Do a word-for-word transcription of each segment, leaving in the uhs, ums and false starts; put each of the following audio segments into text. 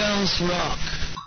Girls Rock.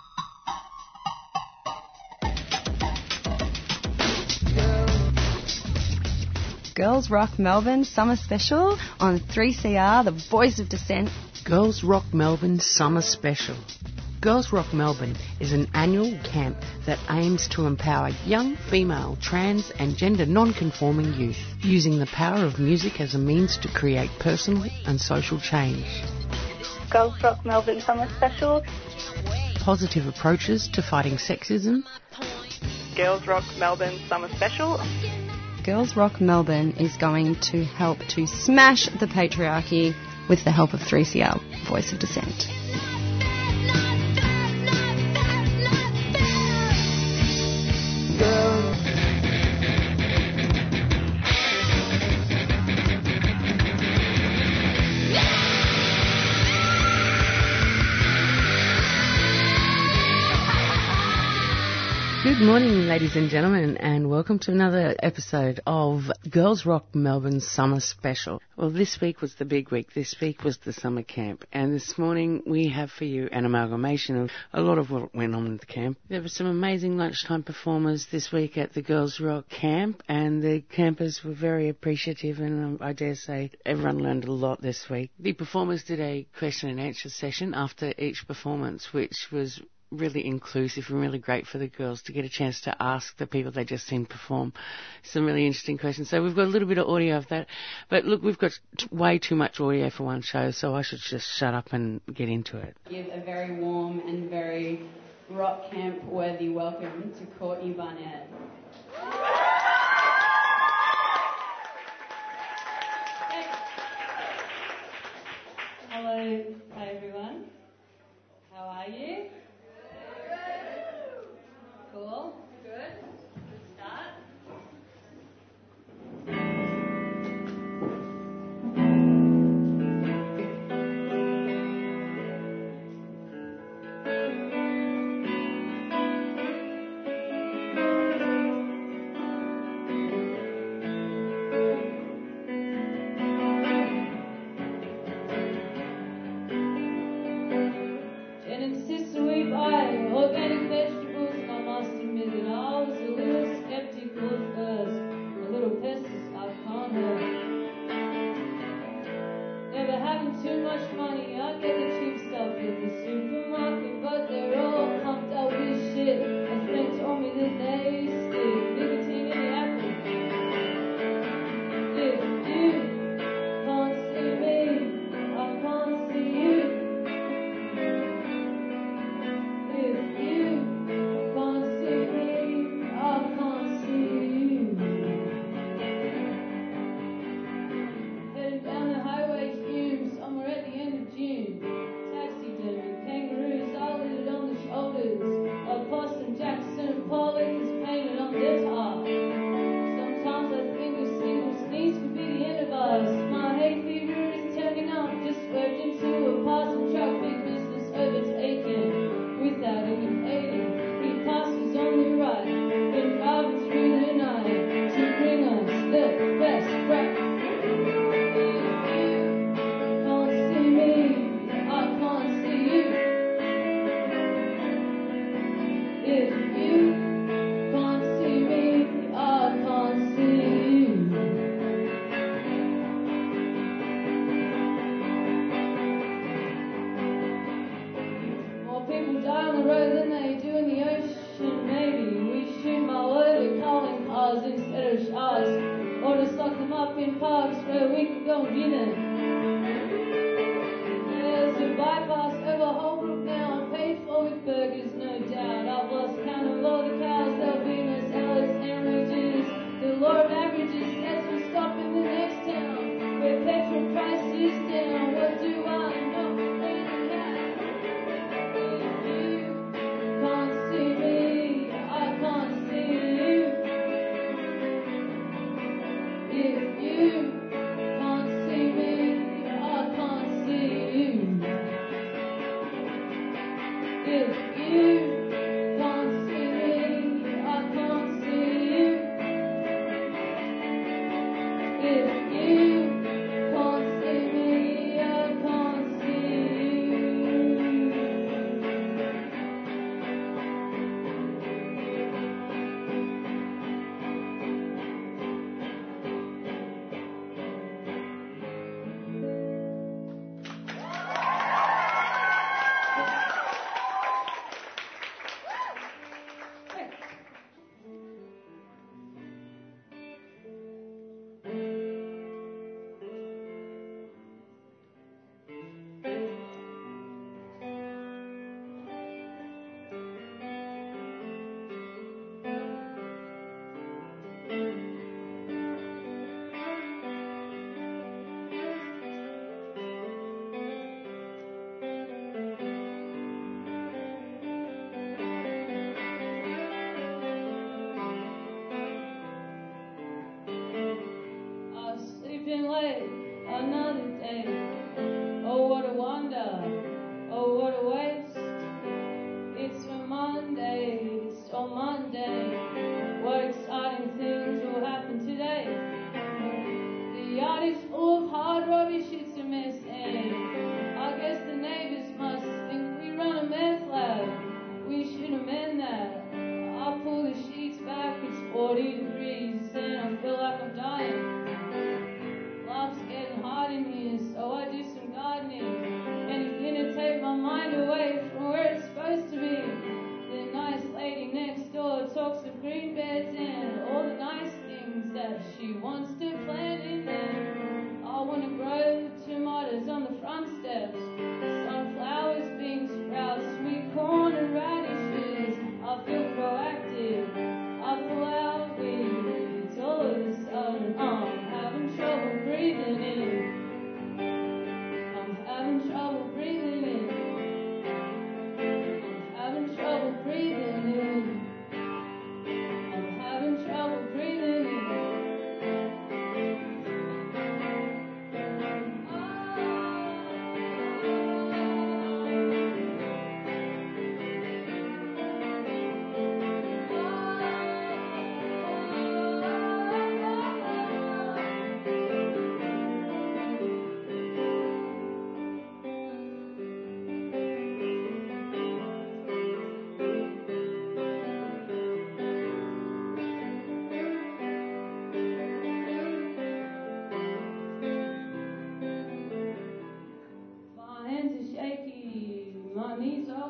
Girls Rock Melbourne Summer Special on three C R, the voice of dissent. Girls Rock Melbourne Summer Special. Girls Rock Melbourne is an annual camp that aims to empower young female, trans and gender non-conforming youth, using the power of music as a means to create personal and social change. Girls Rock Melbourne Summer Special. Positive approaches to fighting sexism. Girls Rock Melbourne Summer Special. Girls Rock Melbourne is going to help to smash the patriarchy with the help of three C R, Voice of Dissent. Good morning, ladies and gentlemen, and welcome to another episode of Girls Rock Melbourne Summer Special. Well, this week was the big week. This week was the summer camp, and this morning we have for you an amalgamation of a lot of what went on at the camp. There were some amazing lunchtime performers this week at the Girls Rock camp, and the campers were very appreciative, and um, I dare say everyone learned a lot this week. The performers did a question and answer session after each performance, which was really inclusive and really great for the girls to get a chance to ask the people they just seen perform some really interesting questions. So we've got a little bit of audio of that. But look, we've got t- way too much audio for one show, so I should just shut up and get into it. Give a very warm and very rock camp worthy welcome to Courtney Barnett. Hello, hi everyone. How are you? Cool. Good. Good start. Jen and sister, we buy organic vegetables, and I must admit that I was a little skeptical at first. A little pesticide can't hurt. Never having too much money, I get the cheap stuff at the supermarket, but they're all pumped up with shit. A friend told me that they stick nicotine in the apple. If you can't see me, I can't see you. If you can't see me, I can't see you. Heading down the highway fumes, somewhere at the end of June. Taxidermy, kangaroos, all lit on the shoulders of Boston Jackson and Pollock is painted on their top. Sometimes I think a single sneeze could be the end of us. My hay fever is turning up, just swerved into a parcel truck, big business overtaken without any aiding. He passes on the right, been driving through the night to bring us the best crap. If you can't see me, I can't see you. If you can't see me, I can't see you. More people die on the road than they do in the ocean, maybe. We shoot my load at calling cars instead of sharks, or just lock them up in parks where we can go and view them. There's a bypass over Holbrook now, paid for with burgers, no doubt. I've lost count of all the cows, there'll be no salads, sandwiches. The law of averages says we'll stop in the next town, where petrol price is down. What do I know? Really have? If you can't see me, I can't see you. If you can't see me, I can't see you. If you can't see me, I can't see you. If you can't see me, I can't see you.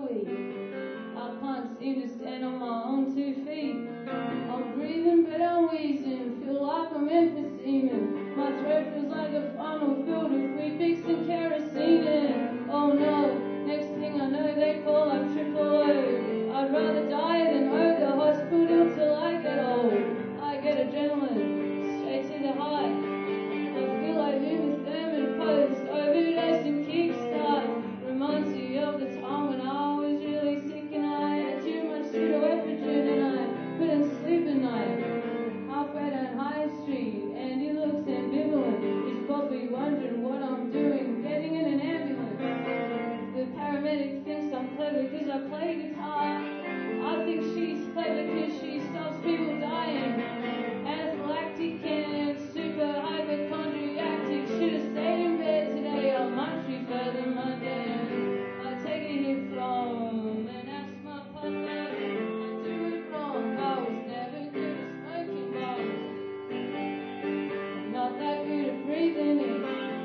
weak. I can't seem to stand on my own two feet. I'm breathing but I'm wheezing, feel like I'm emphysema. My throat feels like a funnel filled with Weet-Bix and kerosene in. Oh no, next thing I know they call up triple O. I'd rather die than owe the hospital till I get old. I get adrenaline, straight to the heart. I feel like Uma Thurman post, overdose and kickstart. Reminds me of the time when I was really sick and I had too much pseudoephedrine and I couldn't sleep at night. Halfway down High Street and he looks ambivalent. He's probably wondering what I'm doing, getting in an ambulance. The paramedic thinks I'm clever because I play guitar. I think she's clever because she stops people dying. Anaphylactic and super hypochondriac. Should have stayed in bed today. I much prefer the mundane. I take a hit from an asthma puff. I do it wrong. I was never good at smoking bombs. I'm not that good at breathing in.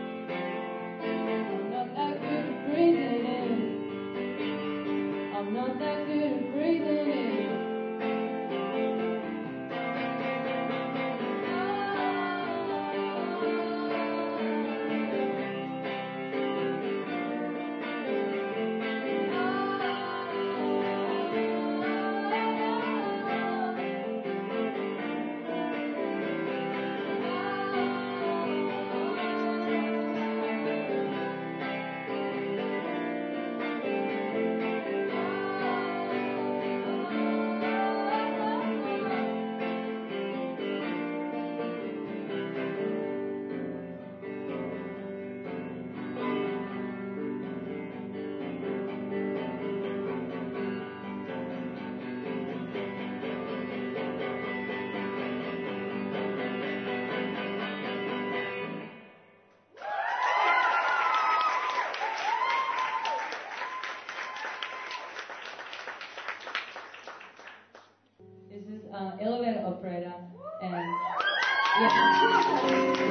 I'm not that good at breathing in. I'm not that good at breathing in. This is uh, elevator operator, and yeah.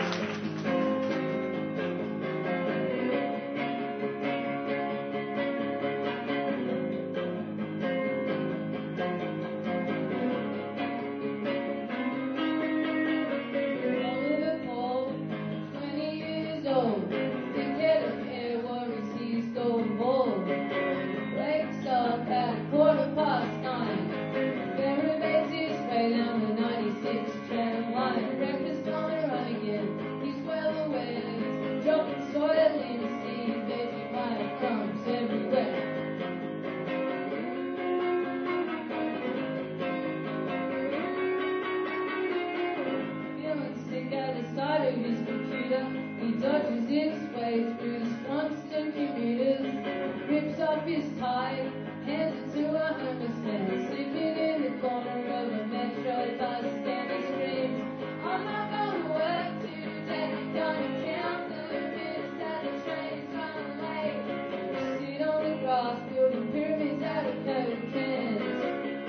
Liverpool, twenty years old, thinking of hair, what is he so bold? Wakes up at quarter past nine. Elevates his way down the ninety-six tram line. Breakfast on the run again. He's well aware he's dropping soil in his sea. Vegemite crumbs everywhere. Feeling sick at the side of his computer, he dodges his way through the constant commuters. Rips off his tie, hands it to a homeless man, sleeping in the corner of a metro bus stand. He screams, I'm not going to work today, gonna count the minutes that the train's run late. Sit on the grass, building pyramids out of Coke cans.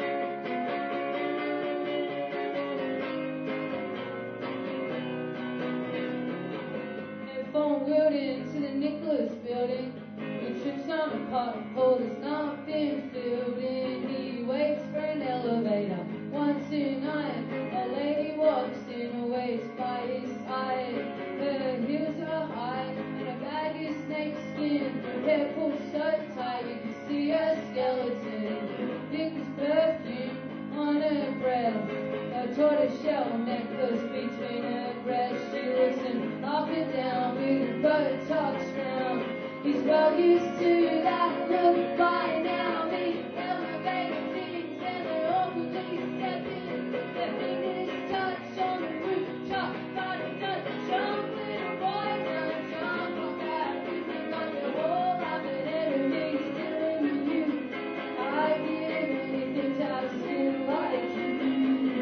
Phone wheeled into the Nicholas building. He trips on a pothole that's not been filled in. He waits for an elevator. One, two, nine. A lady walks in, waits by his side. Her heels are high and her bag is snake skin. Her hair pulled so tight you can see her skeleton. Thick as perfume on her breath. A tortoiseshell necklace between her breasts. She looks him up and down with a Botox round. He's well used to that look by now. The elevator dings and they're awkwardly stepping. Their fingers touch on the rooftop, but it doesn't jump. Little boy, don't jump on that roof. Got the whole lot of enemies dealing with you. I'd give anything to have skin like you.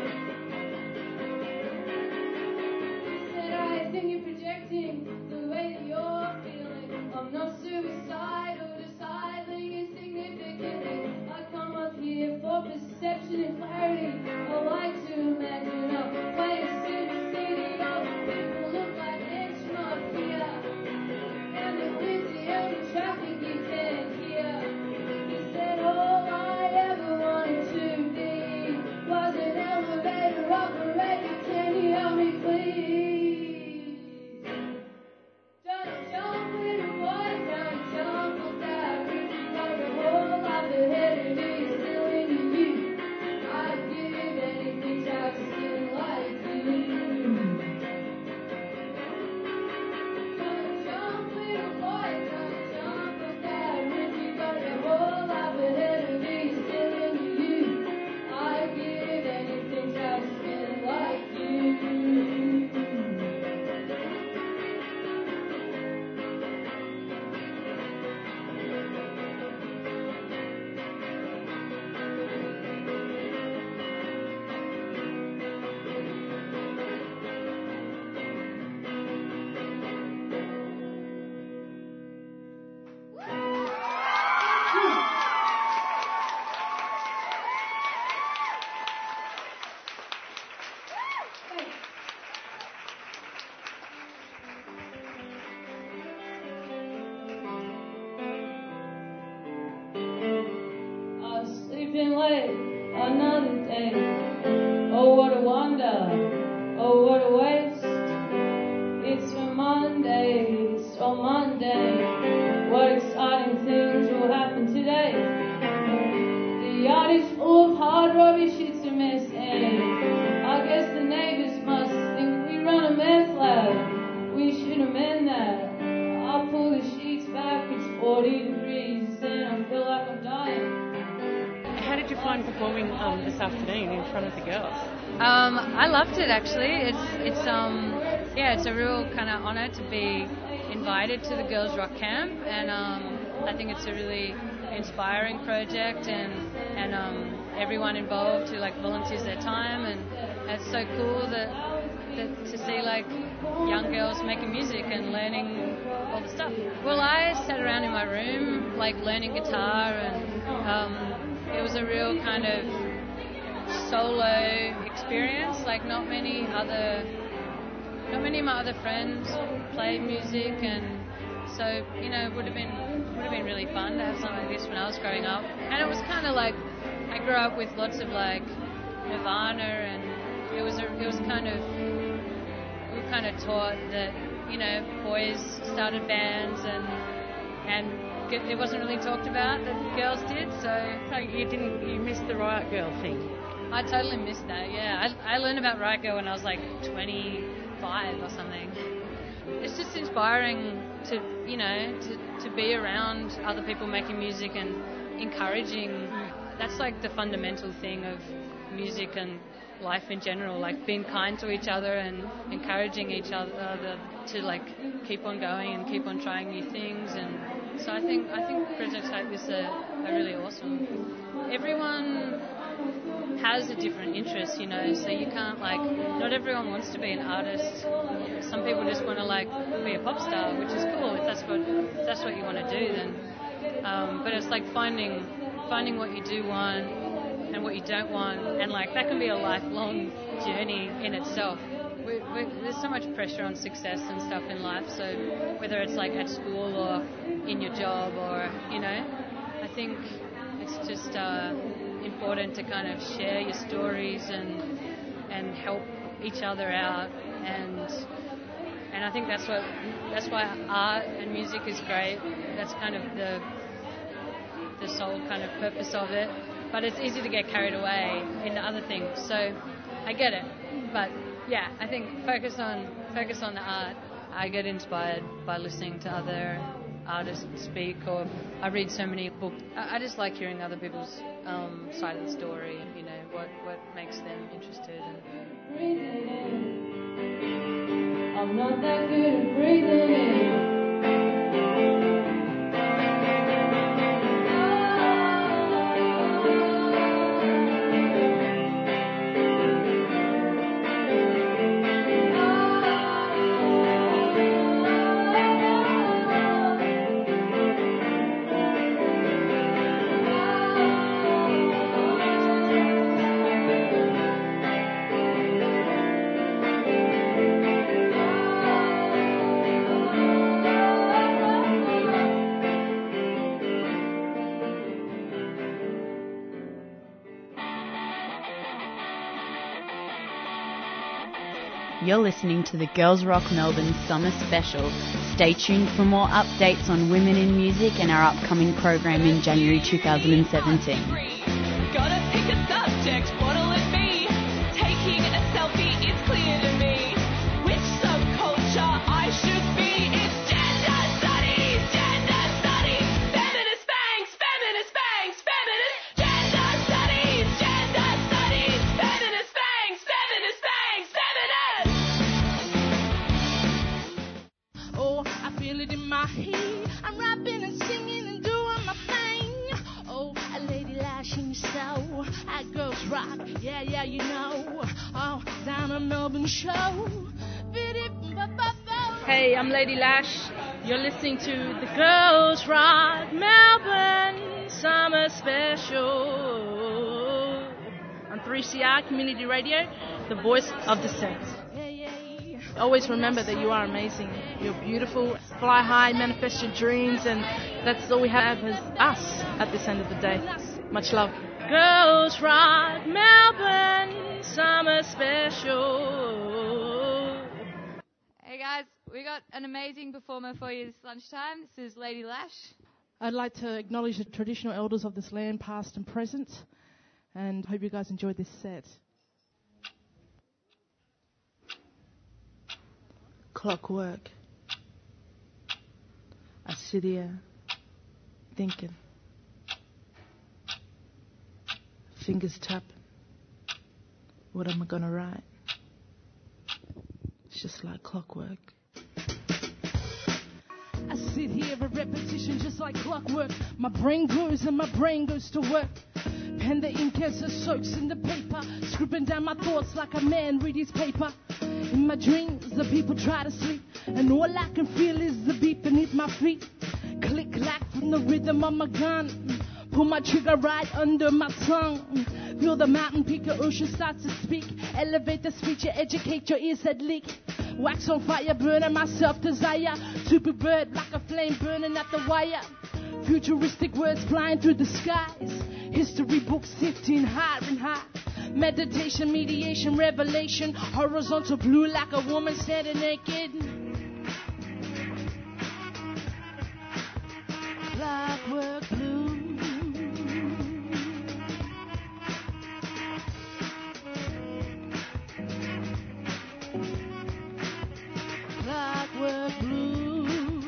He said, I think you're projecting the way that you're feeling. I'm not suicidal, just idling insignificantly. I come up here for perception and clarity. I like to imagine I'm playing Super City. All the people look like ants from up here. And the winds of the traffic you can't hear. sleeping late another day. Oh, what a wonder, oh, what a waste. It's a Monday, it's on Monday. What exciting things will happen today? The yard is full of hard rubbish, it's a mess, and I guess the neighbours must think we run a meth lab. We should amend that. I'll pull the sheets back, it's forty degrees, and I feel like I'm dying. How did you find performing um, this afternoon in front of the girls? Um, I loved it actually. It's it's um yeah, it's a real kind of honour to be invited to the Girls Rock Camp, and um, I think it's a really inspiring project, and and um, everyone involved who like volunteers their time, and it's so cool that, that to see like young girls making music and learning all the stuff. Well, I sat around in my room like learning guitar, and um, it was a real kind of solo experience. Like not many other, not many of my other friends played music, and so you know it would have been would have been really fun to have something like this when I was growing up. And it was kind of like I grew up with lots of like Nirvana, and it was a, it was kind of we were kind of taught that you know boys started bands and and. It wasn't really talked about that girls did, so... So you didn't, you missed the Riot Girl thing? I totally missed that, yeah. I, I learned about Riot Girl when I was like twenty-five or something. It's just inspiring to, you know, to, to be around other people making music and encouraging. That's like the fundamental thing of music and life in general, like being kind to each other and encouraging each other to like keep on going and keep on trying new things. And so I think I think projects like this are, are really awesome. Everyone has a different interest, you know, so you can't like, not everyone wants to be an artist. Some people just want to like be a pop star, which is cool. If that's what if that's what you want to do, then. Um, but it's like finding finding what you do want and what you don't want, and like that can be a lifelong journey in itself. We, we, there's so much pressure on success and stuff in life, so whether it's like at school or in your job or, you know, I think it's just uh, important to kind of share your stories and and help each other out, and and I think that's what that's why art and music is great. That's kind of the the sole kind of purpose of it. But it's easy to get carried away into other things, so I get it. But yeah, I think focus on focus on the art. I get inspired by listening to other artists speak, or I read so many books. I, I just like hearing other people's um, side of the story. You know, what what makes them interested. Breathing in. I'm not that good at breathing in. You're listening to the Girls Rock Melbourne Summer Special. Stay tuned for more updates on women in music and our upcoming program in January twenty seventeen. Gotta pick a subject, what'll it be? Taking a selfie is clear to me. Which subculture I should be? It's gender studies, gender studies, feminist bangs, feminist bangs, feminist gender studies, gender studies, feminist bangs, feminist bangs, feminist. Oh, I feel it in my heat. I'm rapping and singing and doing my thing. Oh, a lady lashing so at Girls Rock, yeah, yeah, you know. Oh, down a Melbourne show. Hey, I'm Lady Lash. You're listening to the Girls Rock Melbourne Summer Special on three C R Community Radio, the voice of dissent. Always remember that you are amazing. You're beautiful. Fly high, manifest your dreams, and that's all we have as us at this end of the day. Much love. Girls Rock Melbourne Summer Special. Hey guys, we got an amazing performer for you this lunchtime. This is Lady Lash. I'd like to acknowledge the traditional elders of this land, past and present, and hope you guys enjoyed this set. Clockwork. I sit here thinking, fingers tapping. What am I gonna write? It's just like clockwork. I sit here a repetition just like clockwork. My brain goes and my brain goes to work. Pen the ink as it soaks in the paper, scribbling down my thoughts like a man read his paper. In my dreams, the people try to sleep, and all I can feel is the beat beneath my feet. Click clack from the rhythm of my gun. Pull my trigger right under my tongue. Feel the mountain peak, the ocean starts to speak. Elevate the speech, you educate your ears that leak. Wax on fire, burning my self-desire. Super bird like a flame burning at the wire. Futuristic words flying through the skies. History books sifting higher and high. Meditation, mediation, revelation. Horizontal blue like a woman standing naked. Clockwork blue. Clockwork blue.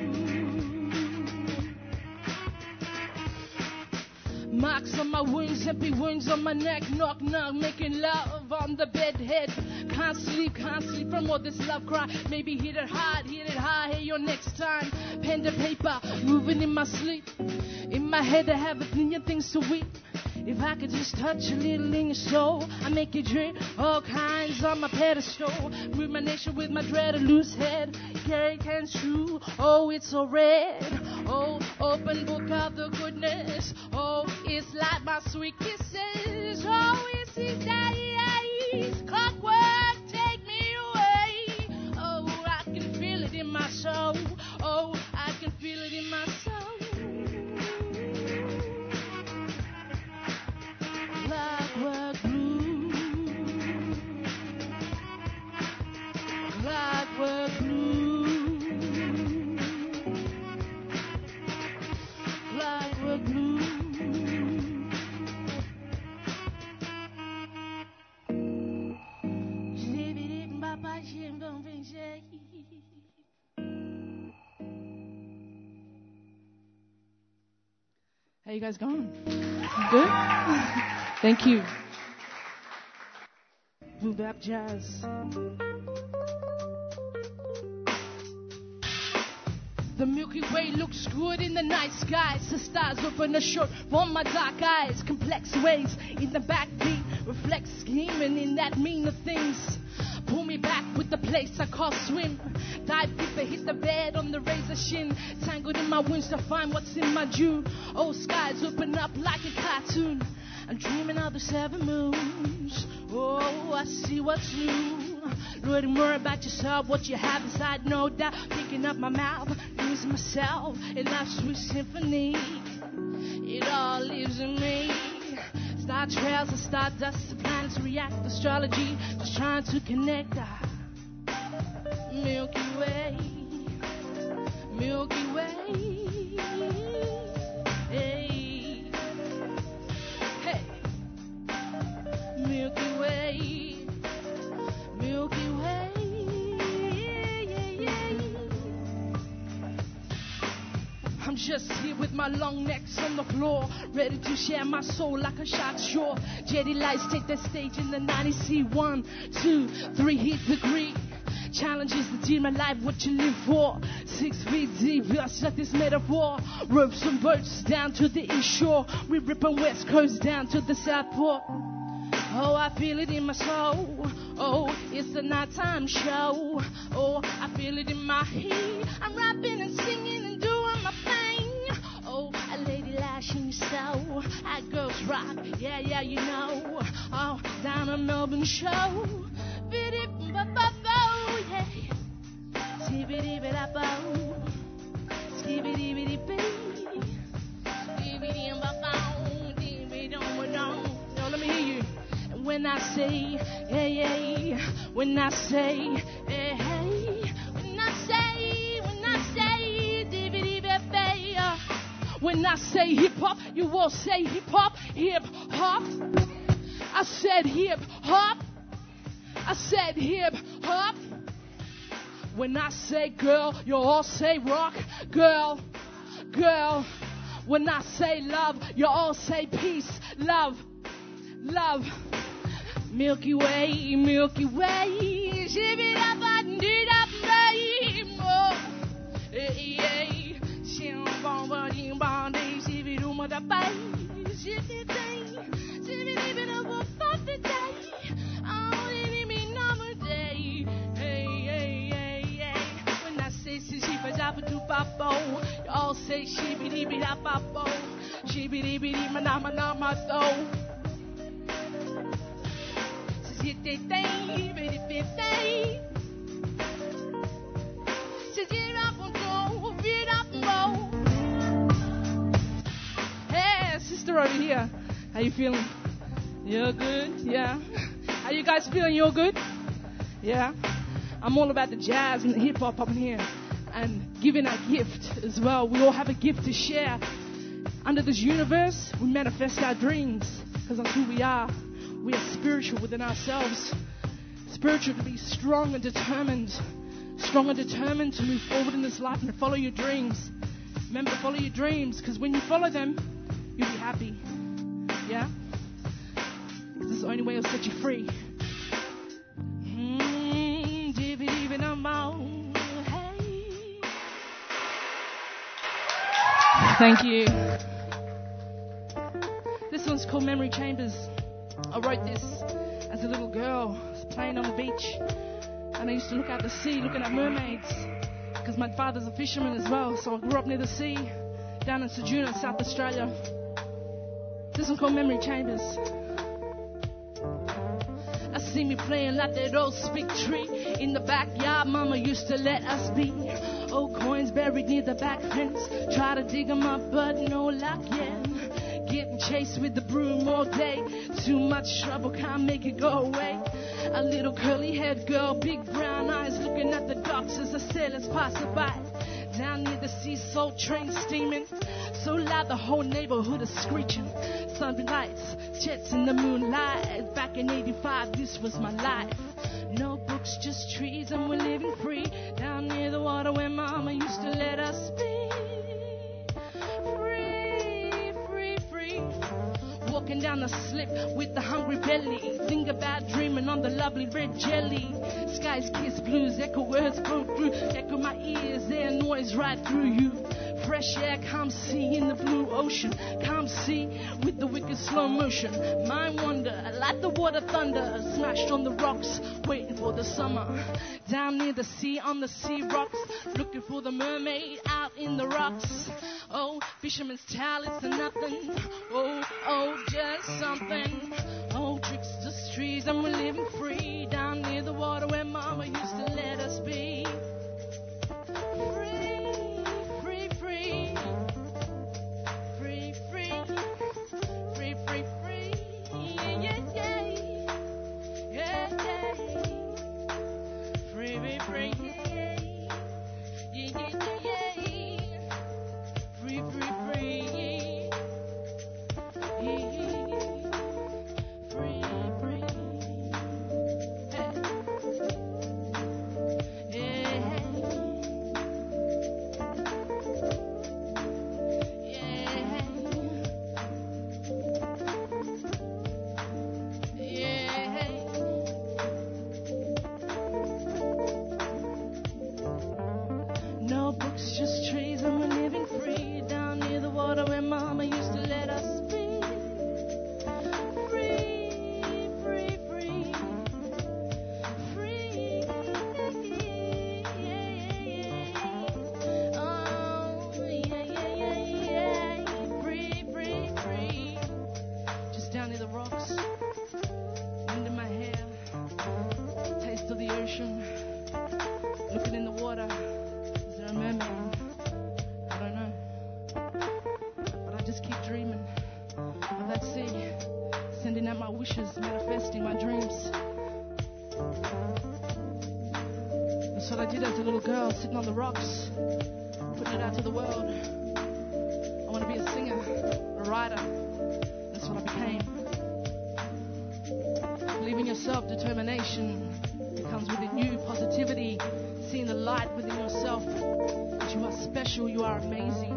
Marks on my wings, empty wings on my neck. Knock, knock, making love on the bed head. Can't sleep, can't sleep from all this love cry. Maybe hit it hard, hit it high. Hey, your next time. Pen to paper, moving in my sleep. In my head, I have a million things to weep. If I could just touch a little in your soul, I make you drink all kinds on my pedestal. Rumination with my dread, a loose head. Carry cans true, oh, it's so red. Oh, open book of the goodness. Oh, it's like my sweet kisses. Oh, it's his days. Clockwork, take me away. Oh, I can feel it in my soul. Oh, I can feel it in my soul. Clockwork blue. Clockwork blue. Clockwork blue. How you guys going? Good? Thank you. Boom-bap jazz. The Milky Way looks good in the night skies. The stars open a short for my dark eyes. Complex waves in the backbeat reflect scheming in that mean of things. Pull me back with the place I call swim. Dive deeper, hit the bed on the razor shin. Tangled in my wings to find what's in my June. Old skies open up like a cartoon. I'm dreaming of the seven moons. Oh, I see what's new. Learning more about yourself, what you have inside, no doubt. Picking up my mouth, losing myself in life's sweet symphony. It all lives in me. Star trails and stardust, the planets react. Astrology, just trying to connect. Ah, Milky Way, Milky Way. Hey, hey, Milky Way, Milky Way. I'm just here with my long necks on the floor, ready to share my soul like a shark's shore. Jetty lights take the stage in the ninety C. One, two, three, hit the Greek. Challenges the demon life, what you live for. Six feet deep, just like this metaphor. Ropes and boats down to the east shore. We rip on west coast down to the south port. Oh, I feel it in my soul. Oh, it's the nighttime show. Oh, I feel it in my heat. I'm rapping and singing and doing my thing. Oh, a lady lashing so. I girls rock, yeah, yeah, you know. Oh, down a Melbourne show. Biddy-ba-ba-bo, yeah. Skibidi-bidi-bo. Skibidi-bidi-bee. Skibidi-ba-bo, dee-bidi-dum-ba-dum. when I say, hey, hey, when I say, hey, hey, when I say, when I say, dee-dee-dee-dee-dee, uh, when I say hip hop, you will say hip hop, hip hop. I said hip hop. I said hip hop. When I say girl, you all say rock, girl, girl. When I say love, you all say peace, love, love. Milky Way, Milky Way, ship it up and did up, more. Hey, hey, shim bom bom dim bom day, ship it um da bay, ship it day, ship it even up for the day. Oh, it me number day. Hey, hey, hey, hey. When I say ship it up to papo, you all say ship it even up papo, ship it even ma na ma na ma so. Hey, sister over here. How you feeling? You're good? Yeah. How you guys feeling? You're good? Yeah. I'm all about the jazz and the hip hop up in here. And giving a gift as well. We all have a gift to share. Under this universe, we manifest our dreams. Because that's who we are. We are spiritual within ourselves. Spiritual to be strong and determined. Strong and determined to move forward in this life and to follow your dreams. Remember to follow your dreams, because when you follow them, you'll be happy. Yeah? This is the only way it'll set you free. Mm, even hey. Thank you. This one's called Memory Chambers. I wrote this as a little girl, playing on the beach, and I used to look out the sea, looking at mermaids, because my father's a fisherman as well, so I grew up near the sea, down in Ceduna, South Australia. This one's called Memory Chambers. I see me playing like that old speak tree in the backyard. Mama used to let us be. Old coins buried near the back fence. Try to dig them up, but no luck yet. Getting chased with the broom all day. Too much trouble, can't make it go away. A little curly-haired girl, big brown eyes, looking at the docks as the sailors pass by. Down near the sea, salt train steaming. So loud the whole neighborhood is screeching. Sunny lights, jets in the moonlight. Back in eighty-five, this was my life. No books, just trees, and we're living free. Down near the water where Mama used to let us be. Walking down the slip with the hungry belly. Think about dreaming on the lovely red jelly. Skies kiss blues, echo words go through. Echo my ears, their noise right through you. Fresh air, come see in the blue ocean. Come see with the wicked slow motion. Mind wonder, like the water thunder. Smashed on the rocks, waiting for the summer. Down near the sea, on the sea rocks. Looking for the mermaid out in the rocks. Oh, fisherman's towel, it's a nothing. Oh, oh, just something. Oh, tricks the trees and we're living free. Down near the water where Mama used to let us be. Free, free, free. Free, free. Free, free, free. Yeah, yeah, yeah. Yeah, yeah. Free, free, free. Yeah, yeah, yeah, yeah. Free, free, free. Yeah. Free, free. sending out my wishes, manifesting my dreams. That's what I did as a little girl, sitting on the rocks, putting it out to the world. I want to be a singer, a writer. That's what I became. Believe in yourself, determination. It comes with a new positivity, seeing the light within yourself. That you are special, you are amazing.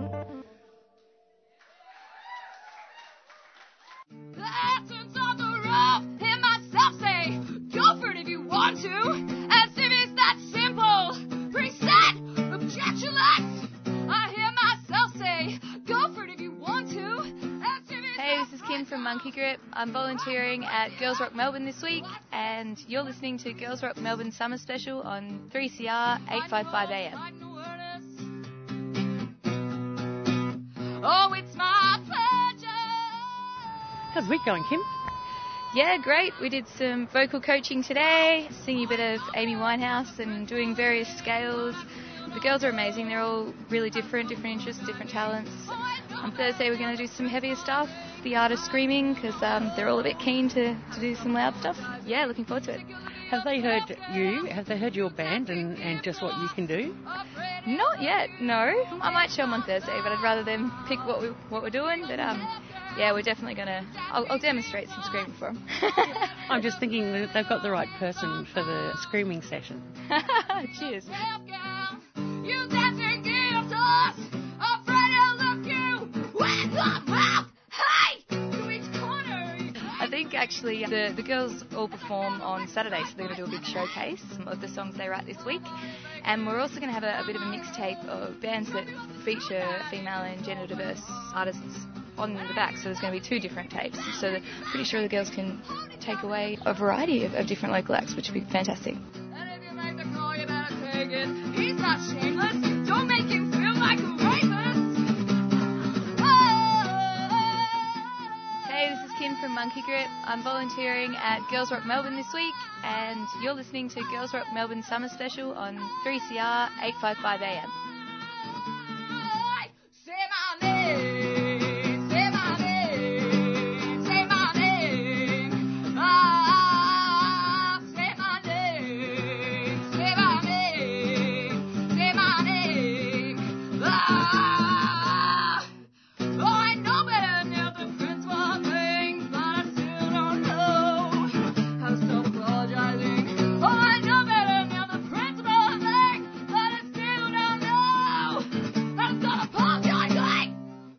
The essence of the rough, hear myself say, go for it if you want to, as if it's that simple. Reset, objectionless. I hear myself say, go for it if you want to, as if it's Hey, this is Kim from Monkey Grip. I'm volunteering at Girls Rock Melbourne this week, and you're listening to Girls Rock Melbourne Summer Special on three C R eight fifty-five A M. Oh, it's my pleasure. How's the week going, Kim? Yeah, great. We did some vocal coaching today, singing a bit of Amy Winehouse and doing various scales. The girls are amazing. They're all really different, different interests, different talents. On Thursday, we're going to do some heavier stuff, the art of screaming, because um, they're all a bit keen to, to do some loud stuff. Yeah, looking forward to it. Have they heard you? Have they heard your band and, and just what you can do? Not yet, no. I might show them on Thursday, but I'd rather them pick what, we, what we're doing. But um, yeah, we're definitely going to... I'll, I'll demonstrate some screaming for them. I'm just thinking that they've got the right person for the screaming session. Cheers. You dancing guitars, afraid to look you with the mouth. Hey, to each corner. I think actually the, the girls all perform on Saturday, so they're going to do a big showcase of the songs they write this week. And we're also going to have a, a bit of a mixtape of bands that feature female and gender diverse artists on the back. So there's going to be two different tapes. So they're pretty sure the girls can take away a variety of, of different local acts, which would be fantastic. And if you make the call, you better take it. He's not shameless. Don't make him feel like a rapist. Hey, this is Kim from Monkey Grip. I'm volunteering at Girls Rock Melbourne this week, and you're listening to Girls Rock Melbourne Summer Special on three C R eight fifty-five A M. Say my name, say my name, say my name. Ah, say my name, say my name, say my name. Ah, oh, I know better now the friends want things, but I still don't know how to stop apologizing. Oh, I know better now the principal thing, but I still don't know how to stop apologizing.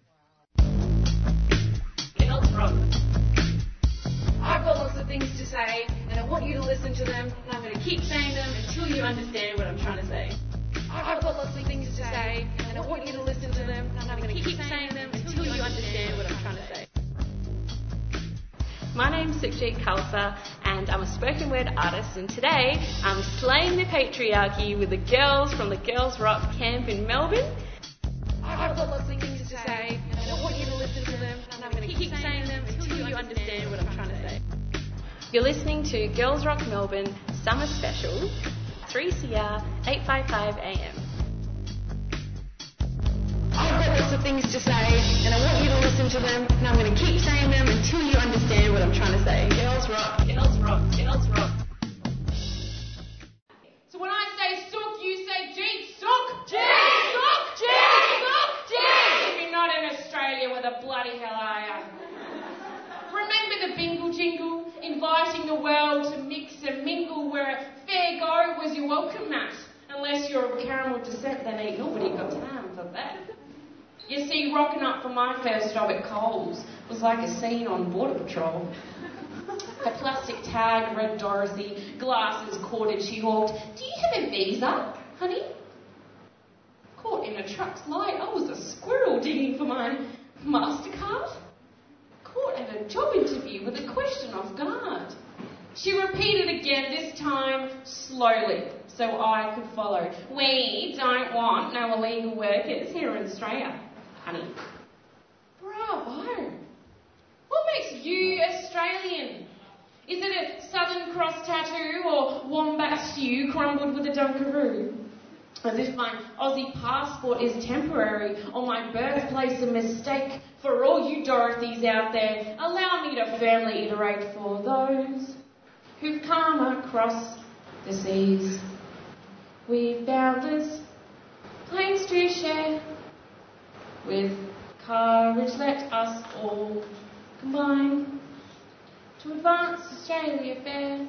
Girls Rock. I've got lots of things to say, and I want you to listen to them, and I'm going to keep saying them until you understand what I'm trying to say. I've got lots of things to say, and I want you to listen to them, and I'm going to keep saying them until you understand what I'm trying to say. My name's Sukhjit Khalsa, and I'm a spoken word artist, and today I'm slaying the patriarchy with the girls from the Girls Rock camp in Melbourne. I've got lots of things to say, and I want you to listen to them, and I'm going to keep saying them until you understand what I'm trying to say. You're listening to Girls Rock Melbourne Summer Special, three C R eight fifty-five A M. I've got lots of things to say, and I want you to listen to them, and I'm going to keep saying them until you understand what I'm trying to say. Girls Rock, Girls Rock, Girls Rock. So when I say sook, you say jeep, sook, jeep, sook, jeep, sook, jeep. If you're not in Australia, where the bloody hell are you? Remember the bingle jingle, inviting the world to mix and mingle, where a fair go was your welcome mat. Unless you're of caramel descent, then ain't nobody got time for that. You see, rocking up for my first job at Coles was like a scene on Border Patrol. A plastic tag read Dorothy, glasses corded she hawked. Do you have a visa, honey? Caught in a truck's light, I was a squirrel digging for my MasterCard. Caught at a job interview with a question off guard. She repeated again, this time slowly, so I could follow. We don't want no illegal workers here in Australia, honey. Bravo. What makes you Australian? Is it a Southern Cross tattoo or wombat stew crumbled with a Dunkaroo? As if my Aussie passport is temporary or my birthplace a mistake. For all you Dorothys out there, allow me to firmly iterate for those who've come across the seas. We've boundless claims to share. With courage let us all combine to advance Australia fair.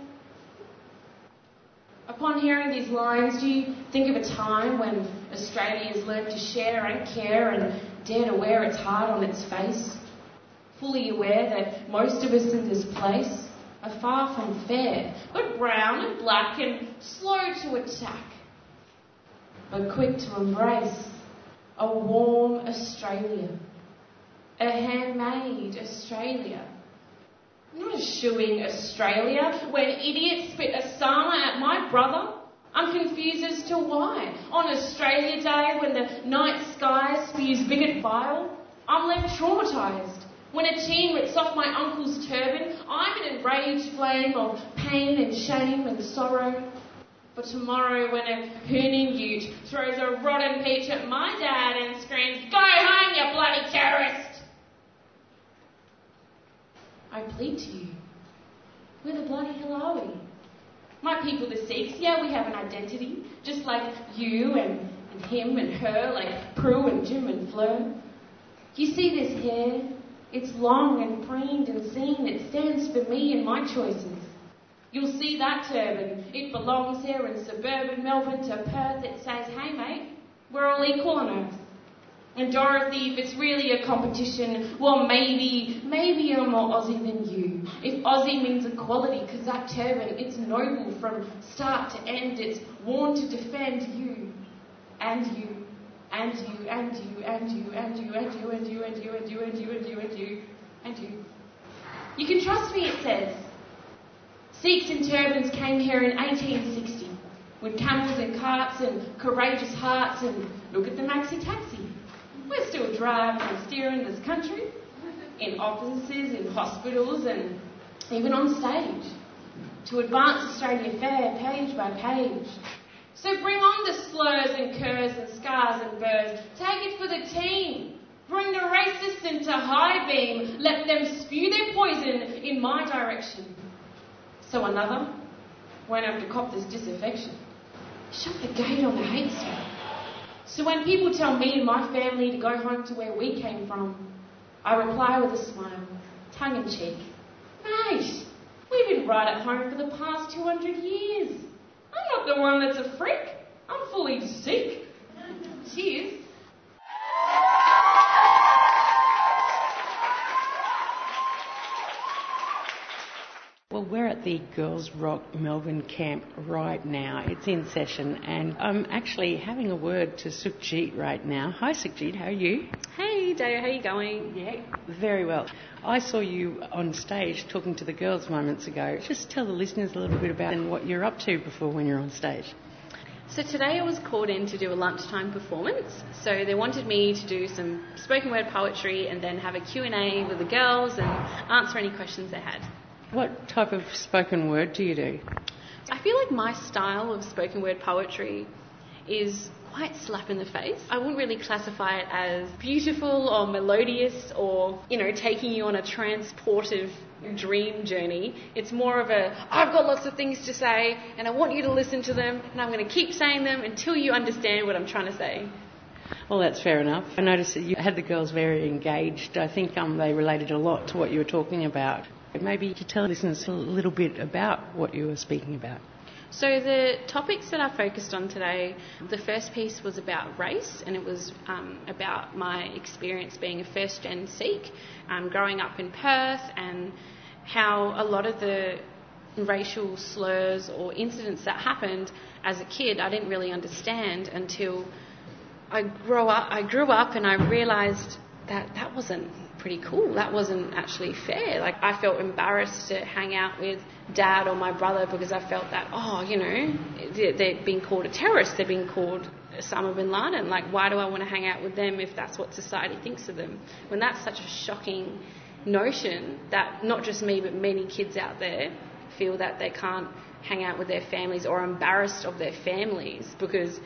Upon hearing these lines, do you think of a time when Australia has learned to share and care and dare to wear its heart on its face? Fully aware that most of us in this place are far from fair, but brown and black and slow to attack, but quick to embrace a warm Australia, a handmade Australia. Not eschewing Australia when idiots spit a sama at my brother. I'm confused as to why. On Australia Day, when the night sky spews bigot bile, I'm left traumatised. When a teen rips off my uncle's turban, I'm an enraged flame of pain and shame and sorrow. But tomorrow, when a hooning ute throws a rotten peach at my dad and screams, "Go home, you bloody terrorist!" I plead to you, where the bloody hell are we? My people, the Sikhs, yeah, we have an identity, just like you and, and him and her, like Prue and Jim and Fleur. You see this hair? It's long and preened and seen. It stands for me and my choices. You'll see that turban. It belongs here in suburban Melbourne to Perth. It says, "Hey mate, we're all equal on earth." And Dorothy, if it's really a competition, well maybe, maybe I'm more Aussie than you. If Aussie means equality, because that turban, it's noble from start to end. It's worn to defend you, and you, and you, and you, and you, and you, and you, and you, and you, and you, and you, and you, and you, and you. You can trust me, it says. Sikhs in turbans came here in eighteen sixty, with camels and carts and courageous hearts, and look at the maxi taxi. We're still driving and steering this country, in offices, in hospitals, and even on stage, to advance Australia fair page by page. So bring on the slurs and curs and scars and burrs. Take it for the team. Bring the racists into high beam. Let them spew their poison in my direction. So another won't have to cop this disaffection. Shut the gate on the hate speech. So when people tell me and my family to go home to where we came from, I reply with a smile, tongue in cheek. Mate, we've been right at home for the past two hundred years. I'm not the one that's a freak. I'm fully Sikh. Cheers. Well, we're at the Girls Rock Melbourne camp right now. It's in session, and I'm actually having a word to Sukhjit right now. Hi, Sukhjit, how are you? Hey, Daya, how are you going? Yeah, very well. I saw you on stage talking to the girls moments ago. Just tell the listeners a little bit about what you're up to before when you're on stage. So today I was called in to do a lunchtime performance. So they wanted me to do some spoken word poetry and then have a Q and A with the girls and answer any questions they had. What type of spoken word do you do? I feel like my style of spoken word poetry is quite slap in the face. I wouldn't really classify it as beautiful or melodious or, you know, taking you on a transportive dream journey. It's more of a, I've got lots of things to say and I want you to listen to them and I'm going to keep saying them until you understand what I'm trying to say. Well, that's fair enough. I noticed that you had the girls very engaged. I think um, they related a lot to what you were talking about. Maybe you could tell listeners a little bit about what you were speaking about. So the topics that I focused on today, the first piece was about race, and it was um, about my experience being a first-gen Sikh, um, growing up in Perth, and how a lot of the racial slurs or incidents that happened as a kid I didn't really understand until I grew up. I grew up and I realised that that wasn't pretty cool. That wasn't actually fair. Like, I felt embarrassed to hang out with Dad or my brother because I felt that, oh, you know, they're being called a terrorist, they're being called Osama bin Laden. Like, why do I want to hang out with them if that's what society thinks of them? When that's such a shocking notion that not just me but many kids out there feel that they can't hang out with their families or are embarrassed of their families because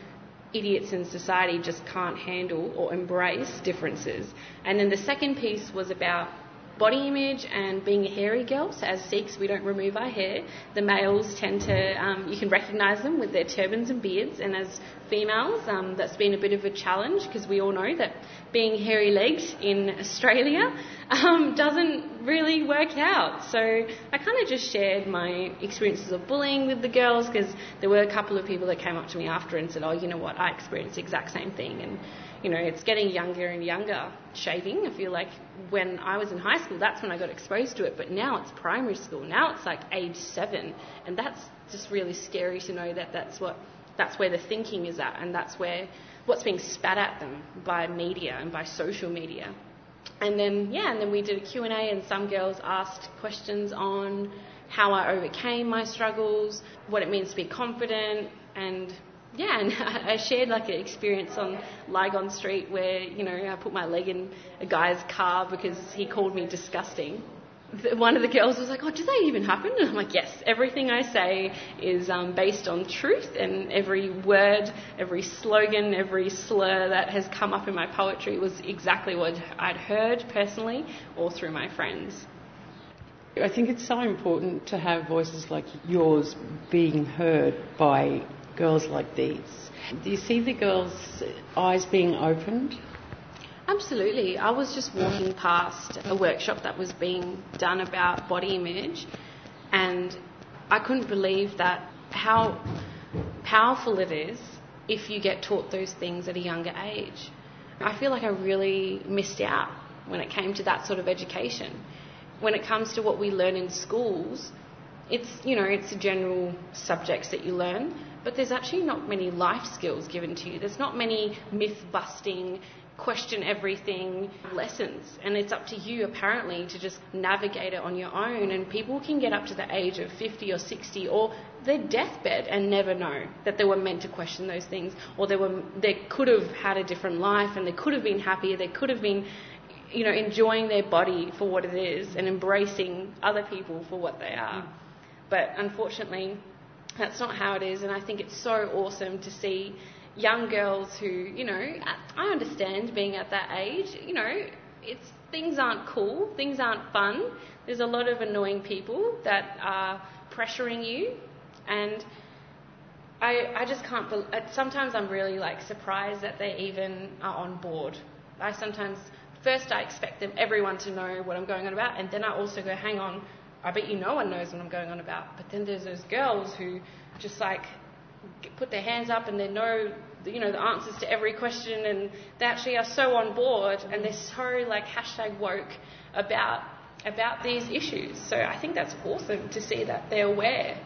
idiots in society just can't handle or embrace differences. And then the second piece was about body image and being a hairy girl. So as Sikhs, we don't remove our hair. The males tend to, um, you can recognise them with their turbans and beards. And as females, um, that's been a bit of a challenge because we all know that being hairy-legged in Australia um, doesn't really work out. So I kind of just shared my experiences of bullying with the girls because there were a couple of people that came up to me after and said, oh, you know what, I experienced the exact same thing. And you know, it's getting younger and younger, shaving. I feel like when I was in high school, that's when I got exposed to it. But now it's primary school. Now it's like age seven. And that's just really scary to know that that's what that's where the thinking is at. And that's where what's being spat at them by media and by social media. And then, yeah, and then we did a Q and A and some girls asked questions on how I overcame my struggles, what it means to be confident, and yeah, and I shared like an experience on Lygon Street where, you know, I put my leg in a guy's car because he called me disgusting. One of the girls was like, oh, does that even happen? And I'm like, yes, everything I say is um, based on truth, and every word, every slogan, every slur that has come up in my poetry was exactly what I'd heard personally or through my friends. I think it's so important to have voices like yours being heard by girls like these. Do you see the girls' eyes being opened? Absolutely. I was just walking past a workshop that was being done about body image, and I couldn't believe that how powerful it is if you get taught those things at a younger age. I feel like I really missed out when it came to that sort of education. When it comes to what we learn in schools, it's, you know, it's the general subjects that you learn, but there's actually not many life skills given to you. There's not many myth-busting, question everything lessons, and it's up to you apparently to just navigate it on your own. And people can get up to the age of fifty or sixty or their deathbed and never know that they were meant to question those things, or they were they could have had a different life and they could have been happier, they could have been, you know, enjoying their body for what it is and embracing other people for what they are. But unfortunately, that's not how it is, and I think it's so awesome to see young girls who, you know, I understand being at that age, you know, it's things aren't cool, things aren't fun. There's a lot of annoying people that are pressuring you, and I I just can't believe, sometimes I'm really like surprised that they even are on board. I sometimes, first I expect them, everyone to know what I'm going on about, and then I also go, hang on, I bet you no one knows what I'm going on about. But then there's those girls who just like put their hands up and they know, you know, the answers to every question, and they actually are so on board and they're so like hashtag woke about about these issues. So I think that's awesome to see that they're aware.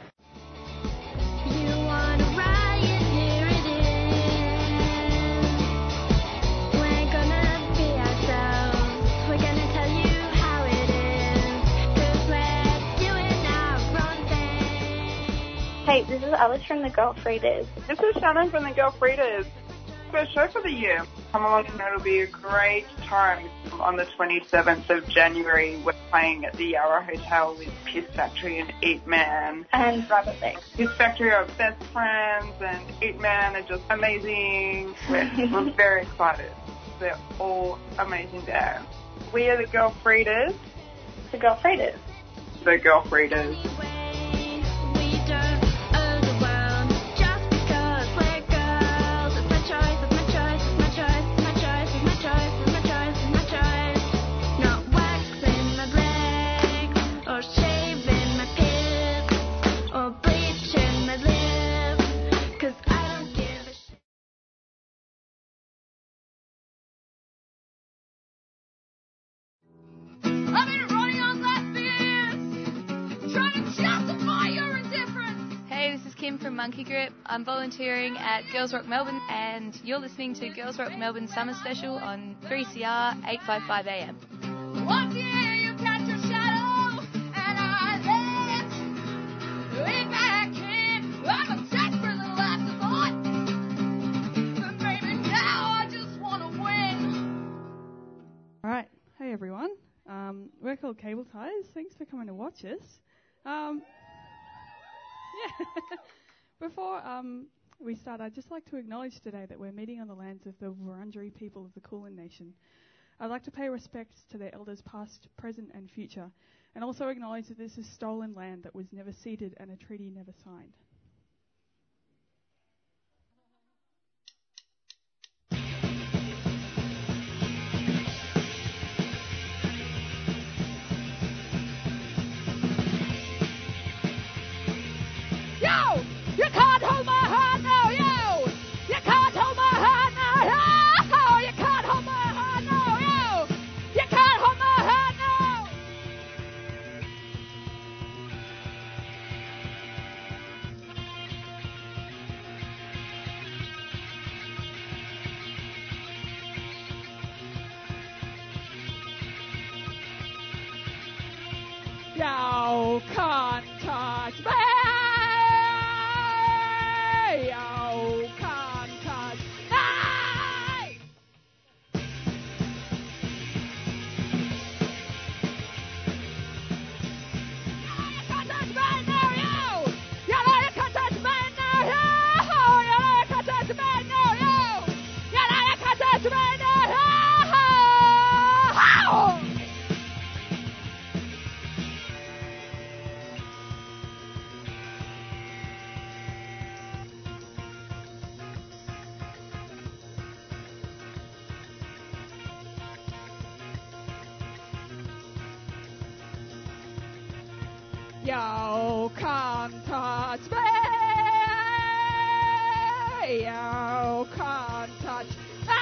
Hey, this is Alice from the Girl Freeders. This is Shannon from the Girl Freeders. First show for the year. Come along and it'll be a great time. On the twenty-seventh of January, we're playing at the Yarra Hotel with Piss Factory and Eat Man. And Rabbit Legs. Piss Factory are best friends and Eat Man are just amazing. We're, we're very excited. They're all amazing bands. We are the Girl Freeders. The Girl Freeders. The Girl Freeders. From Monkey Grip. I'm volunteering at Girls Rock Melbourne, and you're listening to Girls Rock Melbourne Summer Special on three C R eight fifty-five A M. Once you hear you catch your shadow, and I let if I can, I'm a desperate little afterthought. But baby, now I just want to win. All right, hey everyone. Um, we're called Cable Ties. Thanks for coming to watch us. Um, yeah. Before um, we start, I'd just like to acknowledge today that we're meeting on the lands of the Wurundjeri people of the Kulin Nation. I'd like to pay respects to their elders past, present and future, and also acknowledge that this is stolen land that was never ceded and a treaty never signed. Yo! You can't hold my hand now, yo! You can't hold my hand now, yo! You can't hold my hand now, yo! You can't hold my hand now! You can't touch me! You can't touch me! You can't touch me now, you! You know you can't touch me now, you! You know you can't touch me now, you! You know you can't touch me now, you! You can't touch me. You can't touch me.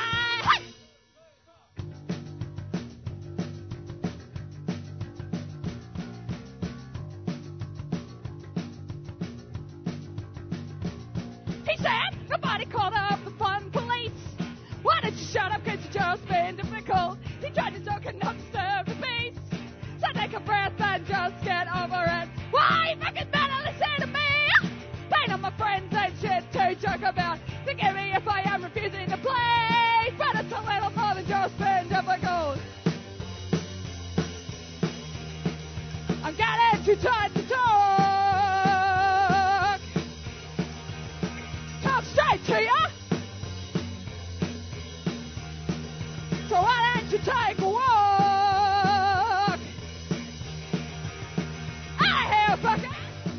He said, nobody called up the fun police. Why don't you shut up, cause you're just being difficult. He tried to joke and not disturb the peace. So take a breath and just get over it. Why you fucking better listen to me? Pain on my friends and shit to joke about. Forgive me if I am refusing to play, but it's a little more than just being difficult. I'm getting too tired to talk. Talk straight to ya. So why don't you take a walk? Fucker.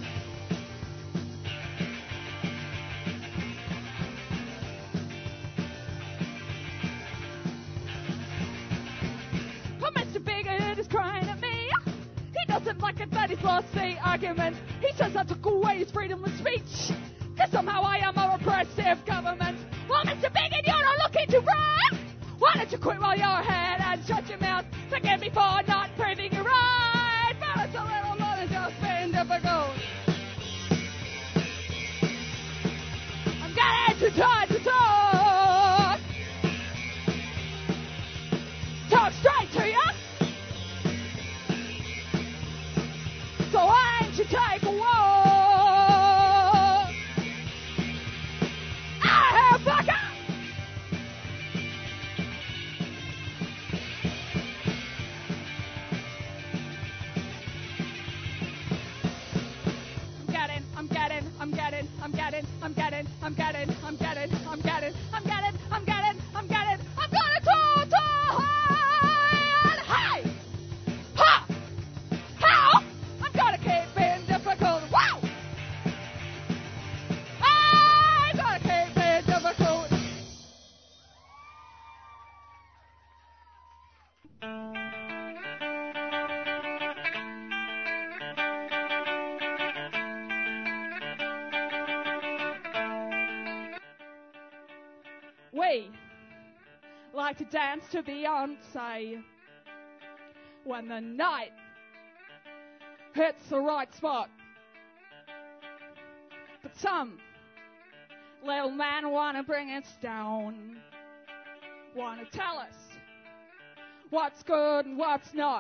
Well, Mister Bigot is crying at me. He doesn't like it that he's lost the argument. He says I took away his freedom of speech, cause somehow I am a repressive government. Well, Mister Bigot, you're not looking to run. Why don't you quit while you're ahead and shut your mouth? Forgive me for not proving you right, but it's a little more than just being difficult. I'm getting too tired to talk. Talk straight to you. So why don't you take a walk? Ah, fucker! I'm getting, I'm getting, I'm getting, I'm getting, I'm getting, I'm getting, I'm getting, I'm getting, I'm getting, I'm getting, I'm gonna talk to high. Hey! Ha! How? I'm gonna keep being difficult. Wow! I'm gonna keep being difficult. We like to dance to Beyonce when the night hits the right spot. But some little man wanna bring us down, wanna tell us what's good and what's not.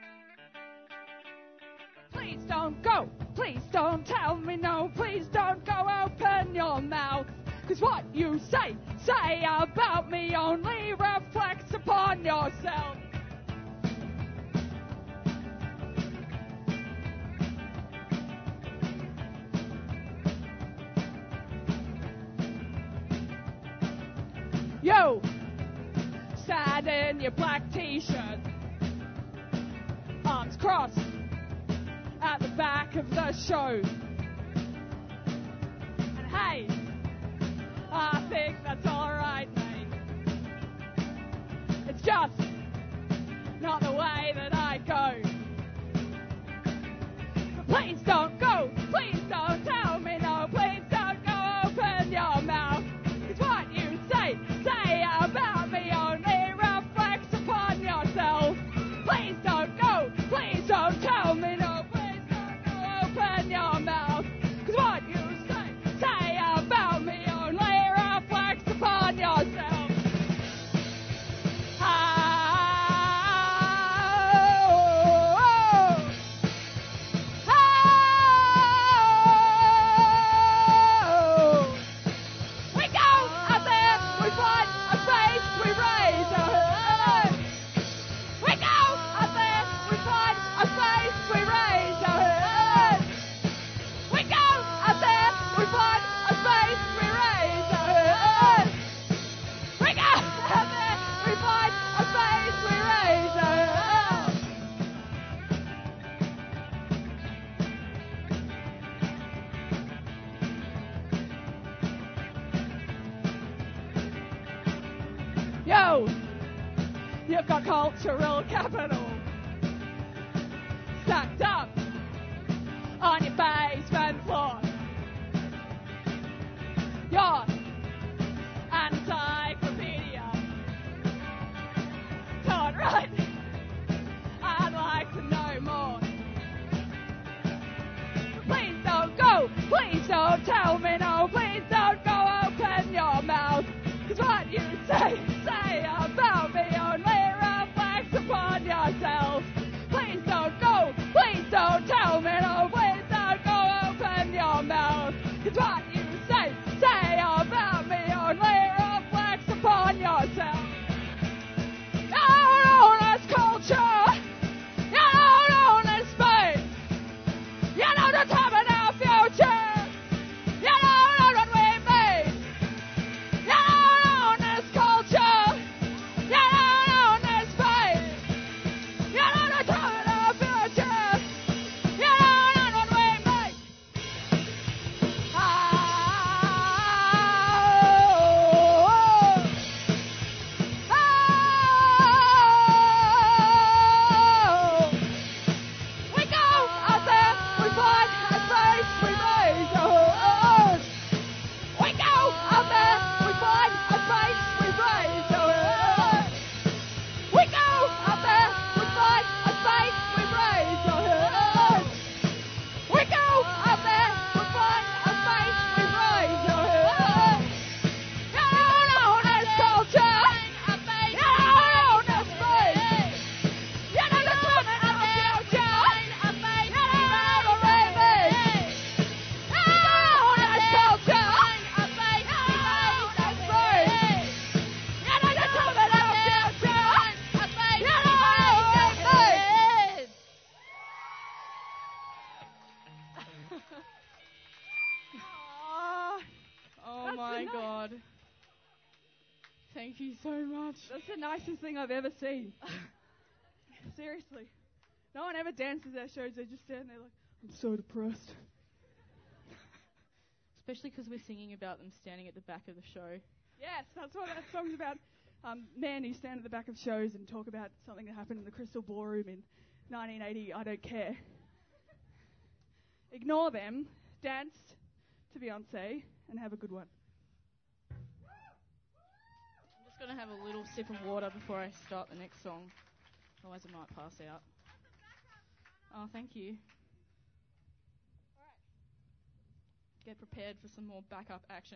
Please don't go, please don't tell me no, please don't go open your mouth. Cause what you say, say about me only reflects upon yourself. Yo, sad in your black t-shirt, arms crossed at the back of the show. And hey, I think that's alright, mate. It's just not the way that I go. But please don't go, please don't tell me no, please don't go open your mouth. 'Cause what you say, say about me only reflects upon yourself. Please don't go, please don't tell me no, please don't go open your mouth. 'Cause what you say, say about me only reflects upon yourself. Ah. Yo, you've got cultural capital stacked up on your basement floor. Your encyclopedia can't write. I'd like to know more. Please don't go, please don't tell me no, please don't go open your mouth. 'Cause what you say, say about me only reflects upon yourself. Please don't go, please don't tell me no, please don't go open your mouth. 'Cause what you say, say about me only reflects upon yourself. You don't own this culture, you don't own this space, you don't determine our future. You don't own what we made. You don't own this culture. You don't own this space. You don't determine our future. You don't own what we made. Oh, oh, oh. We go out there, we find a space, we raise our hands. We go out there, we find a space, we raise our hands. We go out there, we find a space, we raise our hands. We go out there, we find a space, we raise our hands. You don't own this culture. You don't own this space. You don't determine our future. You don't own what we made. You don't own this culture. You don't own this space. You don't determine our future. You don't own what we made. Oh That's my the ni- god. Thank you so much. That's the nicest thing I've ever seen. Seriously. No one ever dances at shows. They just stand there like, I'm so depressed. Especially because we're singing about them standing at the back of the show. Yes, that's what that song's about. Um, men who stand at the back of shows and talk about something that happened in the Crystal Ballroom in nineteen eighty. I don't care. Ignore them, dance to Beyonce, and have a good one. I'm just going to have a little sip of water before I start the next song. Otherwise I might pass out. Oh, thank you. Get prepared for some more backup action.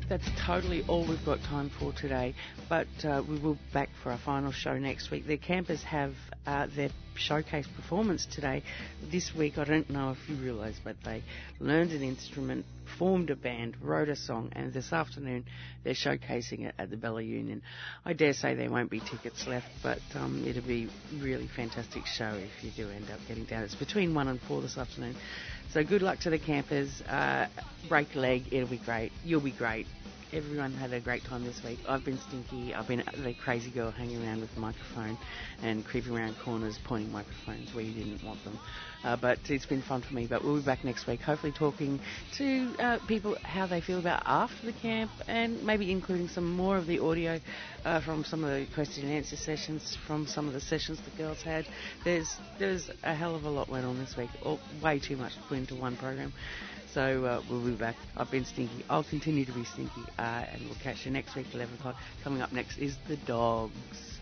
that's totally all we've got time for today, but uh, we will be back for our final show next week. The campers have uh, their showcase performance today. This week, I don't know if you realise, but they learned an instrument, formed a band, wrote a song, and this afternoon they're showcasing it at the Bella Union. I dare say there won't be tickets left, but um, it'll be a really fantastic show if you do end up getting down. It's between one and four this afternoon. So good luck to the campers. Uh, break a leg, it'll be great. You'll be great. Everyone had a great time this week. I've been stinky. I've been the crazy girl hanging around with the microphone and creeping around corners pointing microphones where you didn't want them. Uh, but it's been fun for me. But we'll be back next week, hopefully talking to uh, people how they feel about after the camp, and maybe including some more of the audio uh, from some of the question and answer sessions from some of the sessions the girls had. There's there's a hell of a lot went on this week. Or way too much to put into one program. So uh, we'll be back. I've been stinky. I'll continue to be stinky. Uh, and we'll catch you next week, eleven o'clock. Coming up next is The Dogs.